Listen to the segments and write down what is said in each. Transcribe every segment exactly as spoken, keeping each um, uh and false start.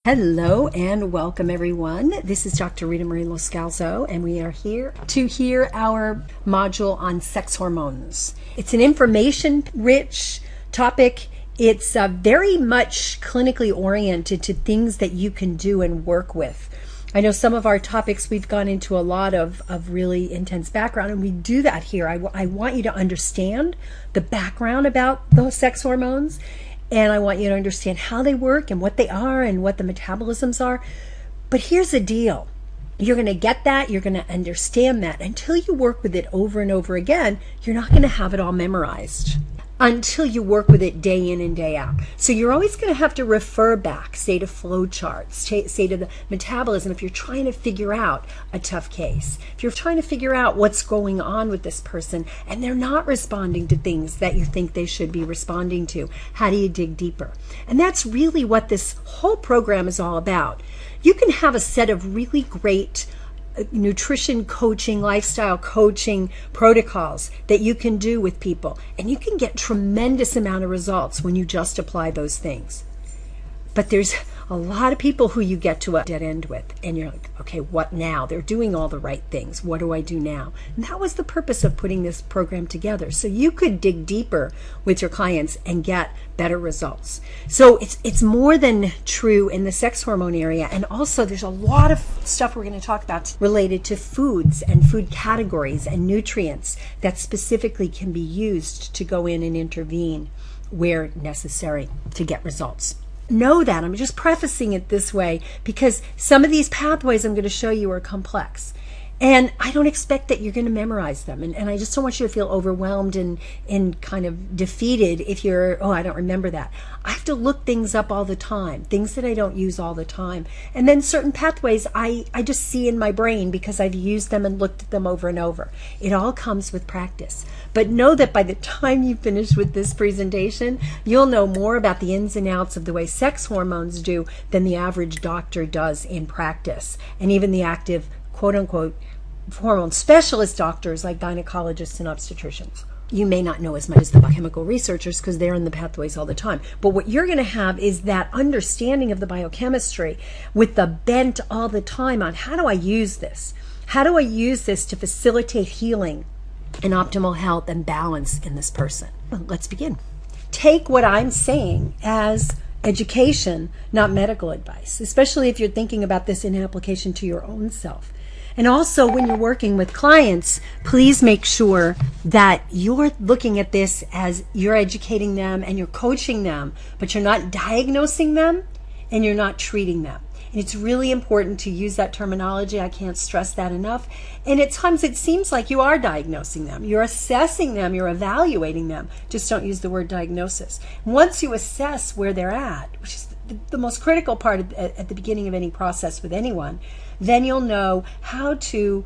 Hello and welcome everyone. This is Doctor Rita Marie Loscalzo and we are here to hear our module on sex hormones. It's an information-rich topic. It's uh, very much clinically oriented to things that you can do and work with. I know some of our topics we've gone into a lot of, of really intense background, and we do that here. I, I want you to understand the background about those sex hormones. And I want you to understand how they work and what they are and what the metabolisms are. But here's the deal. You're going to get that. You're going to understand that. Until you work with it over and over again, you're not going to have it all memorized until you work with it day in and day out. So you're always going to have to refer back, say to flow charts, say to the metabolism if you're trying to figure out a tough case. If you're trying to figure out what's going on with this person and they're not responding to things that you think they should be responding to, how do you dig deeper? And that's really what this whole program is all about. You can have a set of really great nutrition coaching, lifestyle coaching protocols that you can do with people, and you can get tremendous amount of results when you just apply those things. But there's a lot of people who you get to a dead end with, and you're like, okay, what now? They're doing all the right things. What do I do now? And that was the purpose of putting this program together, so you could dig deeper with your clients and get better results. So it's it's more than true in the sex hormone area, and also there's a lot of stuff we're going to talk about related to foods and food categories and nutrients that specifically can be used to go in and intervene where necessary to get results. Know that. I'm just prefacing it this way because some of these pathways I'm going to show you are complex. And I don't expect that you're going to memorize them. And, and I just don't want you to feel overwhelmed and, and kind of defeated if you're, oh, I don't remember that. I have to look things up all the time, things that I don't use all the time. And then certain pathways I, I just see in my brain because I've used them and looked at them over and over. It all comes with practice. But know that by the time you finish with this presentation, you'll know more about the ins and outs of the way sex hormones do than the average doctor does in practice. And even the active, quote unquote, hormone specialist doctors like gynecologists and obstetricians. You may not know as much as the biochemical researchers because they're in the pathways all the time. But what you're going to have is that understanding of the biochemistry with the bent all the time on how do I use this? How do I use this to facilitate healing and optimal health and balance in this person? Well, let's begin. Take what I'm saying as education, not medical advice, especially if you're thinking about this in application to your own self. And also when you're working with clients, please make sure that you're looking at this as you're educating them and you're coaching them, but you're not diagnosing them and you're not treating them. And it's really important to use that terminology. I can't stress that enough. And at times it seems like you are diagnosing them. You're assessing them. You're evaluating them. Just don't use the word diagnosis. Once you assess where they're at, which is the most critical part at the beginning of any process with anyone, then you'll know how to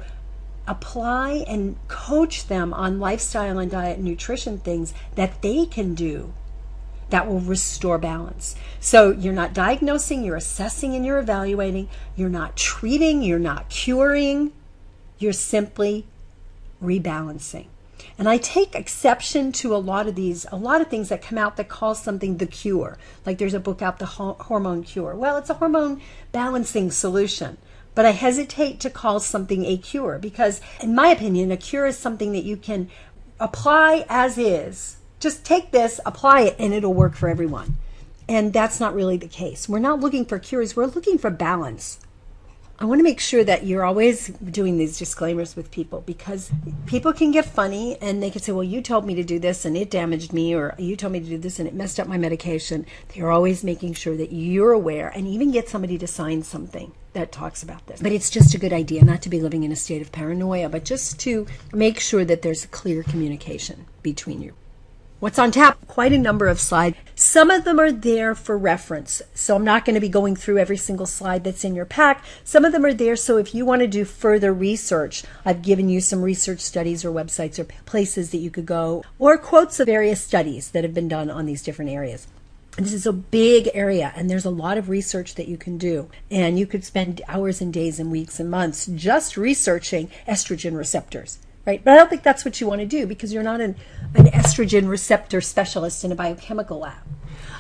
apply and coach them on lifestyle and diet and nutrition things that they can do that will restore balance. So you're not diagnosing, you're assessing and you're evaluating. You're not treating, you're not curing. You're simply rebalancing. And I take exception to a lot of these, a lot of things that come out that call something the cure. Like there's a book out, The Hormone Cure. Well, it's a hormone balancing solution. But I hesitate to call something a cure because, in my opinion, a cure is something that you can apply as is. Just take this, apply it, and it'll work for everyone. And that's not really the case. We're not looking for cures. We're looking for balance. I want to make sure that you're always doing these disclaimers with people because people can get funny and they can say, well, you told me to do this and it damaged me, or you told me to do this and it messed up my medication. They're always making sure that you're aware and even get somebody to sign something that talks about this. But it's just a good idea not to be living in a state of paranoia, but just to make sure that there's a clear communication between you. What's on tap? Quite a number of slides. Some of them are there for reference, so I'm not going to be going through every single slide that's in your pack. Some of them are there so if you want to do further research, I've given you some research studies or websites or places that you could go, or quotes of various studies that have been done on these different areas. And this is a big area, and there's a lot of research that you can do. And you could spend hours and days and weeks and months just researching estrogen receptors. Right? But I don't think that's what you want to do because you're not an, an estrogen receptor specialist in a biochemical lab.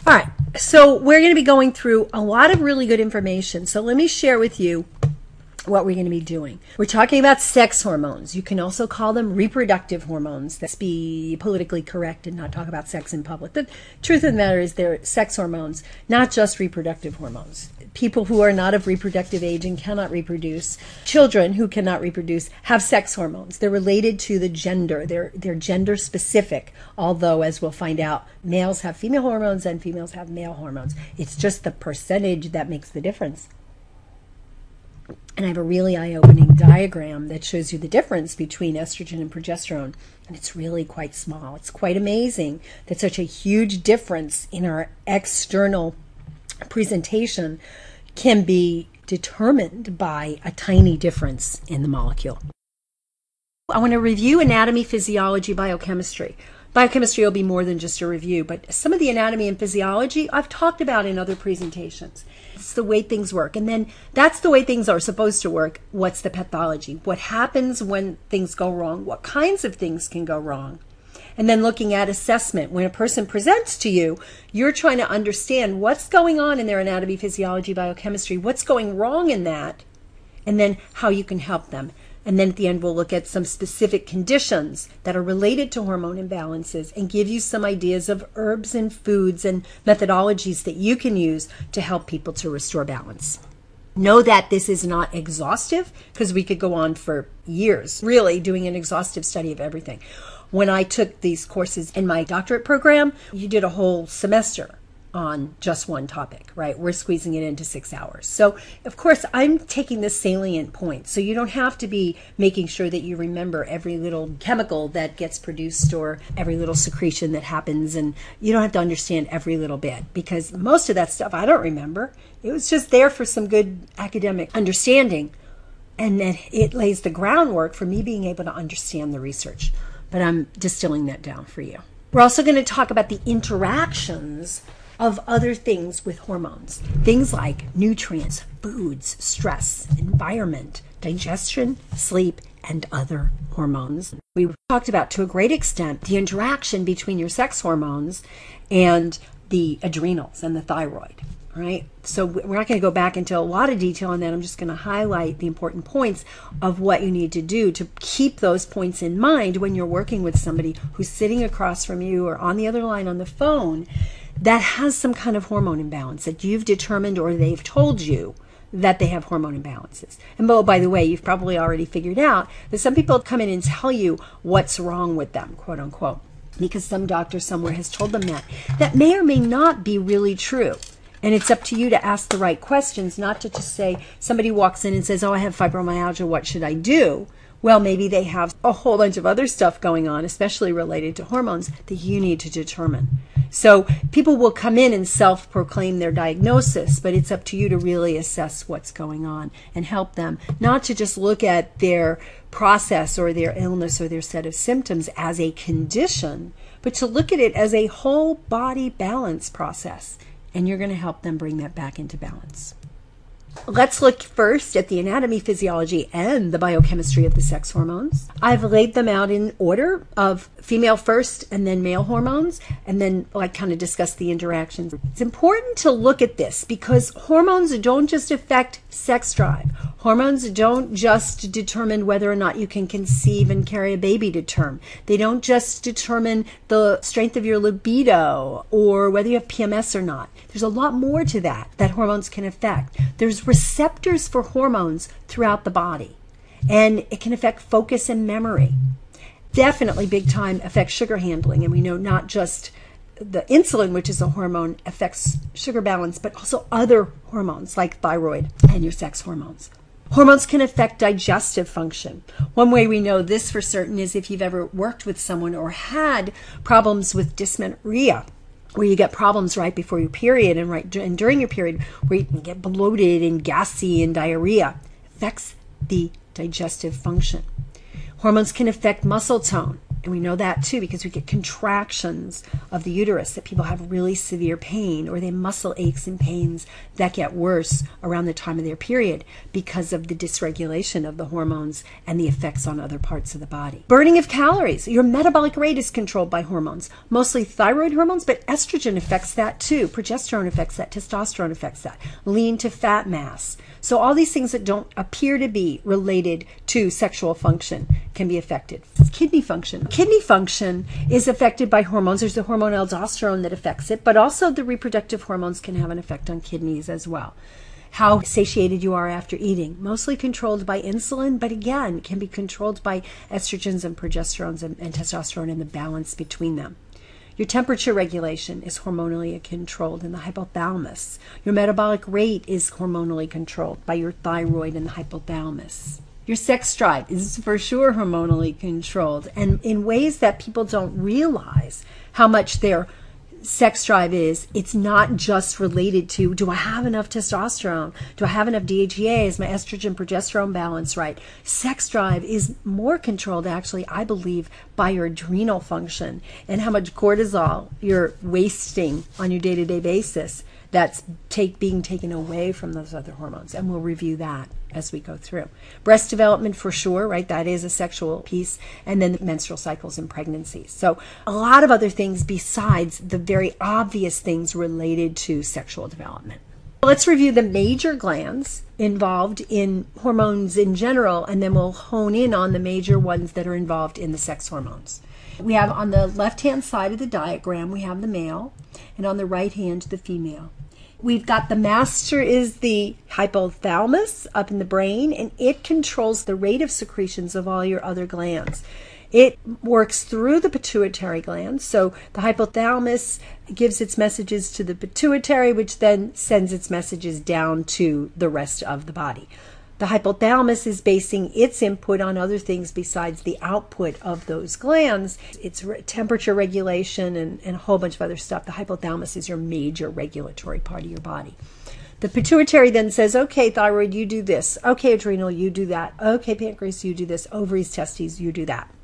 All right, so we're going to be going through a lot of really good information. So let me share with you what we're going to be doing. We're talking about sex hormones. You can also call them reproductive hormones. Let's be politically correct and not talk about sex in public. The truth of the matter is they're sex hormones, not just reproductive hormones. People who are not of reproductive age and cannot reproduce, children who cannot reproduce, have sex hormones. They're related to the gender. They're, they're gender specific, although, as we'll find out, males have female hormones and females have male hormones. It's just the percentage that makes the difference. And I have a really eye-opening diagram that shows you the difference between estrogen and progesterone. And it's really quite small. It's quite amazing that such a huge difference in our external presentation can be determined by a tiny difference in the molecule. I want to review anatomy, physiology, biochemistry. Biochemistry will be more than just a review, but some of the anatomy and physiology I've talked about in other presentations. It's the way things work. And then that's the way things are supposed to work. What's the pathology? What happens when things go wrong? What kinds of things can go wrong? And then looking at assessment. When a person presents to you, you're trying to understand what's going on in their anatomy, physiology, biochemistry, what's going wrong in that, and then how you can help them. And then at the end, we'll look at some specific conditions that are related to hormone imbalances and give you some ideas of herbs and foods and methodologies that you can use to help people to restore balance. Know that this is not exhaustive, because we could go on for years, really doing an exhaustive study of everything. When I took these courses in my doctorate program, you did a whole semester on just one topic, right? We're squeezing it into six hours. So, of course, I'm taking the salient points. So you don't have to be making sure that you remember every little chemical that gets produced or every little secretion that happens. And you don't have to understand every little bit, because most of that stuff I don't remember. It was just there for some good academic understanding. And then it lays the groundwork for me being able to understand the research. But I'm distilling that down for you. We're also going to talk about the interactions of other things with hormones. Things like nutrients, foods, stress, environment, digestion, sleep, and other hormones. We talked about, to a great extent, the interaction between your sex hormones and the adrenals and the thyroid, right? So we're not going to go back into a lot of detail on that. I'm just going to highlight the important points of what you need to do to keep those points in mind when you're working with somebody who's sitting across from you or on the other line on the phone that has some kind of hormone imbalance that you've determined or they've told you that they have hormone imbalances. And oh, by the way, you've probably already figured out that some people come in and tell you what's wrong with them, quote unquote, because some doctor somewhere has told them that. That may or may not be really true. And it's up to you to ask the right questions, not to just say, somebody walks in and says, oh, I have fibromyalgia, what should I do? Well, maybe they have a whole bunch of other stuff going on, especially related to hormones, that you need to determine. So people will come in and self-proclaim their diagnosis, but it's up to you to really assess what's going on and help them, not to just look at their process or their illness or their set of symptoms as a condition, but to look at it as a whole body balance process. And you're going to help them bring that back into balance. Let's look first at the anatomy, physiology, and the biochemistry of the sex hormones. I've laid them out in order of female first and then male hormones, and then like kind of discuss the interactions. It's important to look at this because hormones don't just affect sex drive. Hormones don't just determine whether or not you can conceive and carry a baby to term. They don't just determine the strength of your libido or whether you have P M S or not. There's a lot more to that that hormones can affect. There's receptors for hormones throughout the body, and it can affect focus and memory. Definitely big time affects sugar handling, and we know not just the insulin, which is a hormone, affects sugar balance, but also other hormones like thyroid and your sex hormones. Hormones can affect digestive function. One way we know this for certain is if you've ever worked with someone or had problems with dysmenorrhea, where you get problems right before your period and right and during your period, where you can get bloated and gassy and diarrhea. It affects the digestive function. Hormones can affect muscle tone And we know that too because we get contractions of the uterus, that people have really severe pain, or they have muscle aches and pains that get worse around the time of their period because of the dysregulation of the hormones and the effects on other parts of the body. Burning of calories. Your metabolic rate is controlled by hormones, mostly thyroid hormones, but estrogen affects that too. Progesterone affects that. Testosterone affects that. Lean to fat mass. So all these things that don't appear to be related to sexual function can be affected. Kidney function. Kidney function is affected by hormones. There's the hormone aldosterone that affects it, but also the reproductive hormones can have an effect on kidneys as well. How satiated you are after eating, mostly controlled by insulin, but again, can be controlled by estrogens and progesterones and, and testosterone and the balance between them. Your temperature regulation is hormonally controlled in the hypothalamus. Your metabolic rate is hormonally controlled by your thyroid and the hypothalamus. Your sex drive is for sure hormonally controlled, and in ways that people don't realize how much their sex drive is. It's not just related to, do I have enough testosterone? Do I have enough D H E A? Is my estrogen progesterone balance right? Sex drive is more controlled, actually, I believe, by your adrenal function and how much cortisol you're wasting on your day-to-day basis that's take, being taken away from those other hormones. And we'll review that as we go through. Breast development for sure, right? That is a sexual piece. And then the menstrual cycles and pregnancies. So a lot of other things besides the very obvious things related to sexual development. Let's review the major glands involved in hormones in general, and then we'll hone in on the major ones that are involved in the sex hormones. We have on the left-hand side of the diagram, we have the male, and on the right hand, the female. We've got the master is the hypothalamus up in the brain, and it controls the rate of secretions of all your other glands. It works through the pituitary gland, so the hypothalamus gives its messages to the pituitary, which then sends its messages down to the rest of the body. The hypothalamus is basing its input on other things besides the output of those glands. It's re- temperature regulation and, and a whole bunch of other stuff. The hypothalamus is your major regulatory part of your body. The pituitary then says, okay, thyroid, you do this. Okay, adrenal, you do that. Okay, pancreas, you do this. Ovaries, testes, you do that.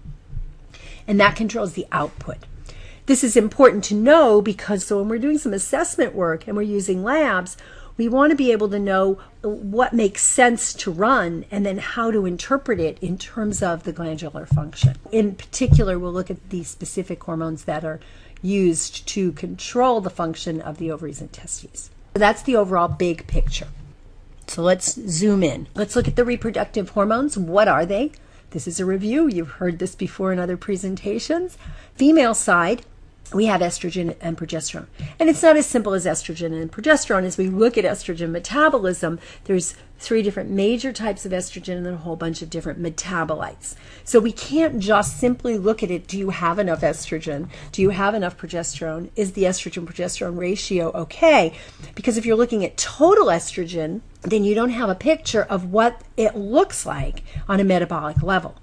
And that controls the output. This is important to know because so when we're doing some assessment work and we're using labs, we want to be able to know what makes sense to run and then how to interpret it in terms of the glandular function. In particular, we'll look at the specific hormones that are used to control the function of the ovaries and testes. So that's the overall big picture. So let's zoom in. Let's look at the reproductive hormones. What are they? This is a review. You've heard this before in other presentations. Female side, we have estrogen and progesterone. And it's not as simple as estrogen and progesterone. As we look at estrogen metabolism, there's three different major types of estrogen and then a whole bunch of different metabolites. So we can't just simply look at it, do you have enough estrogen? Do you have enough progesterone? Is the estrogen-progesterone ratio okay? Because if you're looking at total estrogen, then you don't have a picture of what it looks like on a metabolic level.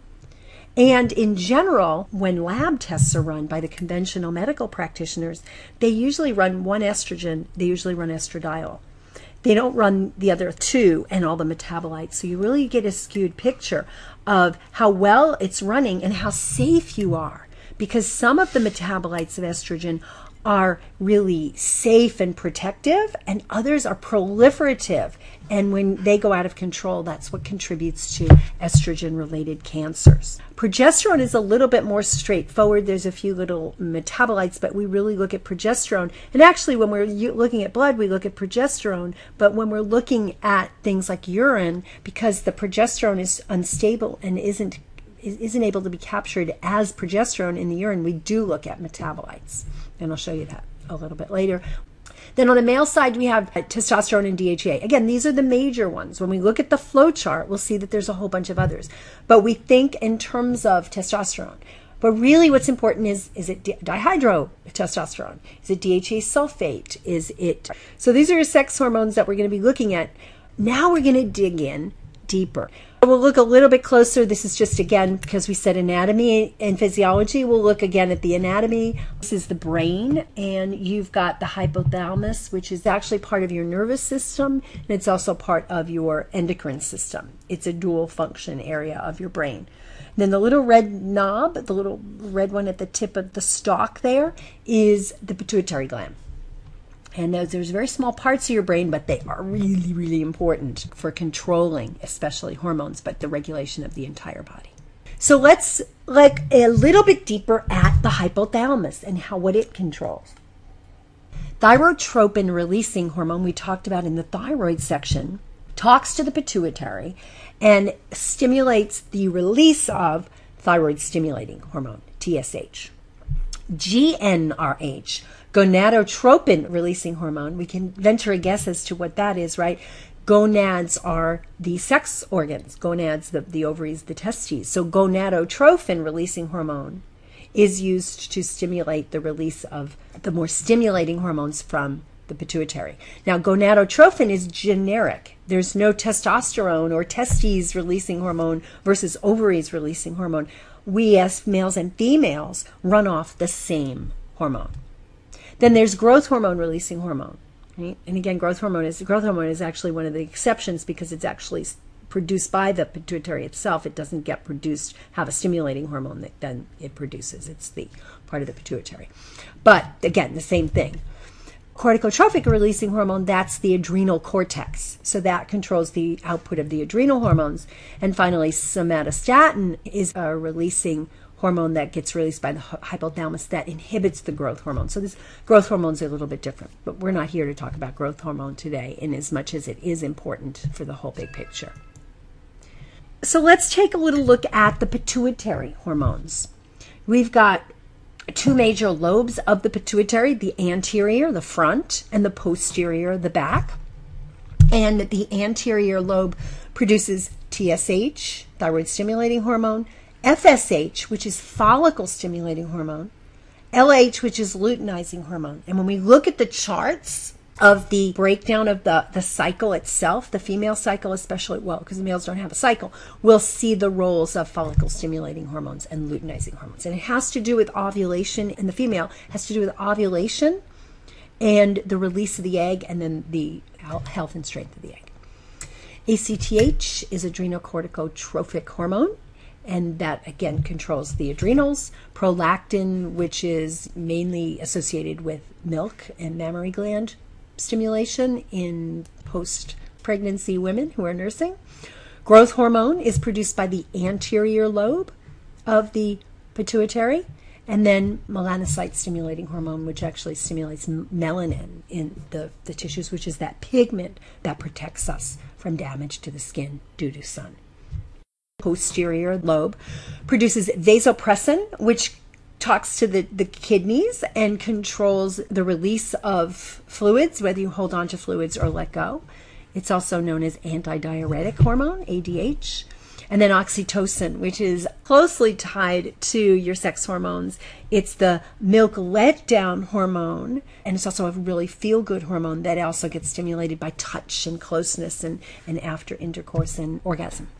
And in general, when lab tests are run by the conventional medical practitioners, they usually run one estrogen, they usually run estradiol. They don't run the other two and all the metabolites. So you really get a skewed picture of how well it's running and how safe you are. Because some of the metabolites of estrogen are really safe and protective, and others are proliferative. And when they go out of control, that's what contributes to estrogen-related cancers. Progesterone is a little bit more straightforward. There's a few little metabolites, but we really look at progesterone. And actually, when we're looking at blood, we look at progesterone. But when we're looking at things like urine, because the progesterone is unstable and isn't isn't able to be captured as progesterone in the urine, we do look at metabolites. And I'll show you that a little bit later. Then on the male side, we have testosterone and D H E A. Again, these are the major ones. When we look at the flow chart, we'll see that there's a whole bunch of others. But we think in terms of testosterone. But really what's important is, is it dihydrotestosterone? Is it D H E A sulfate? Is it... So these are your sex hormones that we're going to be looking at. Now we're going to dig in deeper. We'll look a little bit closer. This is just, again, because we said anatomy and physiology, we'll look again at the anatomy. This is the brain, and you've got the hypothalamus, which is actually part of your nervous system, and it's also part of your endocrine system. It's a dual function area of your brain. Then the little red knob, the little red one at the tip of the stalk there, is the pituitary gland. And those, there's very small parts of your brain, but they are really, really important for controlling, especially hormones, but the regulation of the entire body. So let's look a little bit deeper at the hypothalamus and how what it controls. Thyrotropin releasing hormone, we talked about in the thyroid section, talks to the pituitary and stimulates the release of thyroid stimulating hormone, T S H. G n R H, gonadotropin releasing hormone, we can venture a guess as to what that is, right? Gonads are the sex organs, gonads, the, the ovaries, the testes. So gonadotropin releasing hormone is used to stimulate the release of the more stimulating hormones from the pituitary. Now, gonadotropin is generic. There's no testosterone or testes releasing hormone versus ovaries releasing hormone. We as males and females run off the same hormone. Then there's growth hormone releasing hormone. Right? And again, growth hormone is growth hormone is actually one of the exceptions because it's actually produced by the pituitary itself. It doesn't get produced, have a stimulating hormone that then it produces. It's the part of the pituitary. But again, the same thing. Corticotrophic releasing hormone, that's the adrenal cortex. So that controls the output of the adrenal hormones. And finally, somatostatin is a releasing hormone that gets released by the hypothalamus that inhibits the growth hormone. So this growth hormone is a little bit different, but we're not here to talk about growth hormone today in as much as it is important for the whole big picture. So let's take a little look at the pituitary hormones. We've got two major lobes of the pituitary, the anterior, the front, and the posterior, the back. And the anterior lobe produces T S H, thyroid stimulating hormone, F S H, which is follicle stimulating hormone, L H, which is luteinizing hormone. And when we look at the charts of the breakdown of the, the cycle itself, the female cycle especially, well, because the males don't have a cycle, we'll see the roles of follicle stimulating hormones and luteinizing hormones. And it has to do with ovulation in the female, has to do with ovulation and the release of the egg and then the health and strength of the egg. A C T H is adrenocorticotrophic hormone, and that again controls the adrenals. Prolactin, which is mainly associated with milk and mammary gland stimulation in post-pregnancy women who are nursing. Growth hormone is produced by the anterior lobe of the pituitary. And then melanocyte stimulating hormone, which actually stimulates melanin in the, the tissues, which is that pigment that protects us from damage to the skin due to sun. Posterior lobe produces vasopressin, which talks to the, the kidneys and controls the release of fluids, whether you hold on to fluids or let go. It's also known as antidiuretic hormone, A D H. And then oxytocin, which is closely tied to your sex hormones. It's the milk letdown hormone, and it's also a really feel-good hormone that also gets stimulated by touch and closeness and, and after intercourse and orgasm.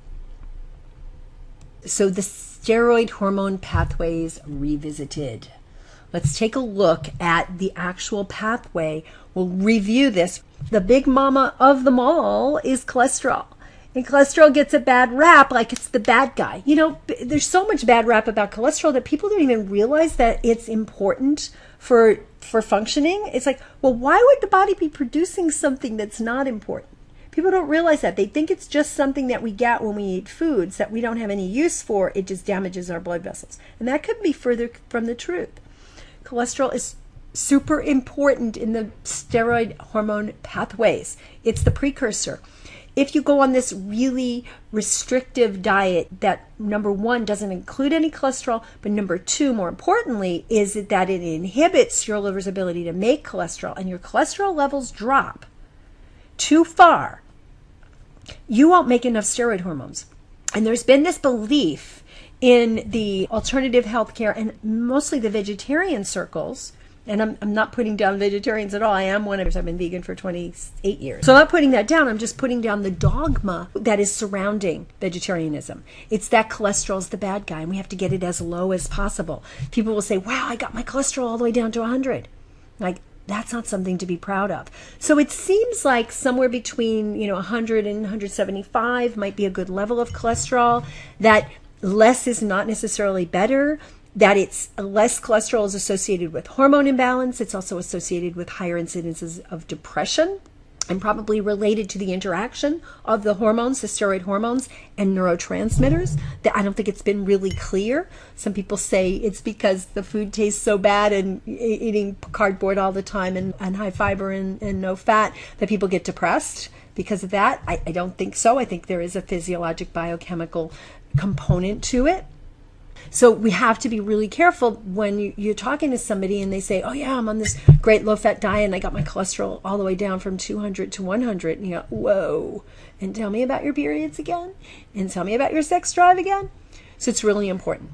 So the steroid hormone pathways revisited. Let's take a look at the actual pathway. We'll review this. The big mama of them all is cholesterol. And cholesterol gets a bad rap like it's the bad guy. You know, there's so much bad rap about cholesterol that people don't even realize that it's important for for functioning. It's like, well, why would the body be producing something that's not important? People don't realize that. They think it's just something that we get when we eat foods that we don't have any use for. It just damages our blood vessels. And that could be further from the truth. Cholesterol is super important in the steroid hormone pathways. It's the precursor. If you go on this really restrictive diet that, number one, doesn't include any cholesterol, but number two, more importantly, is that it inhibits your liver's ability to make cholesterol, and your cholesterol levels drop too far, you won't make enough steroid hormones. And there's been this belief in the alternative healthcare and mostly the vegetarian circles. And I'm, I'm not putting down vegetarians at all. I am one of them. I've been vegan for twenty-eight years. So I'm not putting that down. I'm just putting down the dogma that is surrounding vegetarianism. It's that cholesterol is the bad guy, and we have to get it as low as possible. People will say, wow, I got my cholesterol all the way down to one hundred. Like, that's not something to be proud of. So it seems like somewhere between, you know, one hundred and one hundred seventy-five might be a good level of cholesterol that less is not necessarily better, that it's less cholesterol is associated with hormone imbalance. It's also associated with higher incidences of depression, and probably related to the interaction of the hormones, the steroid hormones, and neurotransmitters. That I don't think it's been really clear. Some people say it's because the food tastes so bad and eating cardboard all the time and, and high fiber and, and no fat that people get depressed because of that. I, I don't think so. I think there is a physiologic biochemical component to it. So we have to be really careful when you, you're talking to somebody and they say, oh yeah, I'm on this great low-fat diet and I got my cholesterol all the way down from two hundred to one hundred. And you go, whoa, and tell me about your periods again? And tell me about your sex drive again? So it's really important.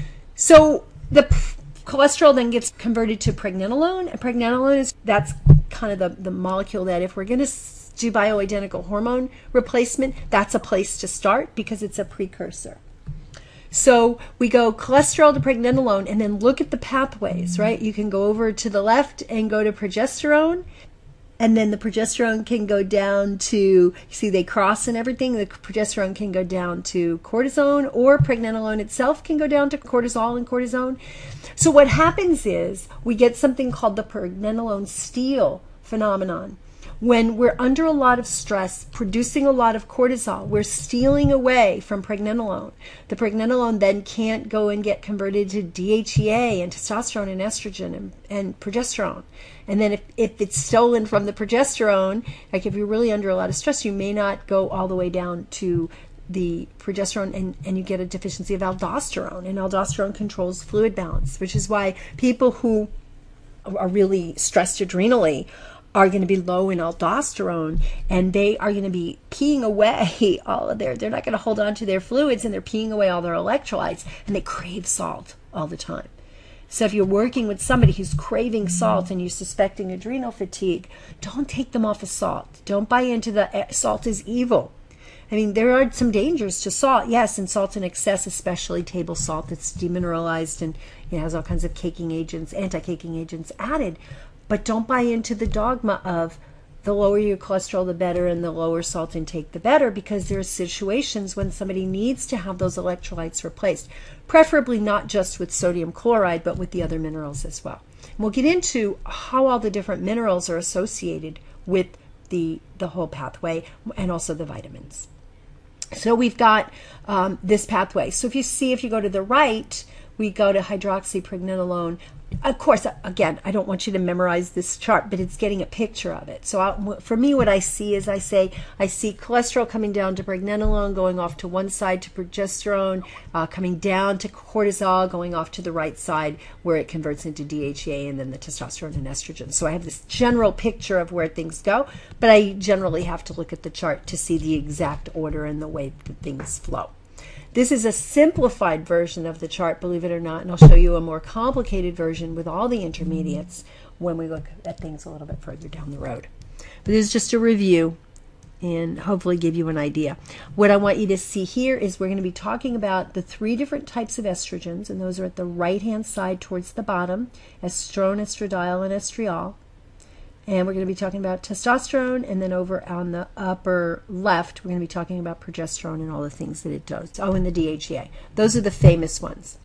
So the p- cholesterol then gets converted to pregnenolone. And pregnenolone is, that's kind of the, the molecule that if we're going to do bioidentical hormone replacement, that's a place to start because it's a precursor. So we go cholesterol to pregnenolone and then look at the pathways, right? You can go over to the left and go to progesterone, and then the progesterone can go down to, you see they cross and everything, the progesterone can go down to cortisone, or pregnenolone itself can go down to cortisol and cortisone. So what happens is we get something called the pregnenolone steal phenomenon. When we're under a lot of stress, producing a lot of cortisol, we're stealing away from pregnenolone. The pregnenolone then can't go and get converted to D H E A and testosterone and estrogen and, and progesterone. And then if, if it's stolen from the progesterone, like if you're really under a lot of stress, you may not go all the way down to the progesterone and, and you get a deficiency of aldosterone. And aldosterone controls fluid balance, which is why people who are really stressed adrenally are going to be low in aldosterone, and they are going to be peeing away all of their, they're not going to hold on to their fluids, and they're peeing away all their electrolytes, and they crave salt all the time. So if you're working with somebody who's craving salt and you're suspecting adrenal fatigue, don't take them off of salt. Don't buy into the salt is evil. I mean, there are some dangers to salt, yes, and salt in excess, especially table salt that's demineralized and it has all kinds of caking agents, anti-caking agents added. But don't buy into the dogma of the lower your cholesterol, the better, and the lower salt intake, the better, because there are situations when somebody needs to have those electrolytes replaced, preferably not just with sodium chloride, but with the other minerals as well. And we'll get into how all the different minerals are associated with the, the whole pathway and also the vitamins. So we've got um, this pathway. So if you see, if you go to the right, we go to hydroxypregnenolone. Of course, again, I don't want you to memorize this chart, but it's getting a picture of it. So I, for me, what I see is I say, I see cholesterol coming down to pregnenolone, going off to one side to progesterone, uh, coming down to cortisol, going off to the right side where it converts into D H E A and then the testosterone and estrogen. So I have this general picture of where things go, but I generally have to look at the chart to see the exact order and the way that things flow. This is a simplified version of the chart, believe it or not, and I'll show you a more complicated version with all the intermediates when we look at things a little bit further down the road. But this is just a review and hopefully give you an idea. What I want you to see here is we're going to be talking about the three different types of estrogens, and those are at the right-hand side towards the bottom, estrone, estradiol, and estriol. And we're going to be talking about testosterone, and then over on the upper left, we're going to be talking about progesterone and all the things that it does. Oh, and the D H E A. Those are the famous ones.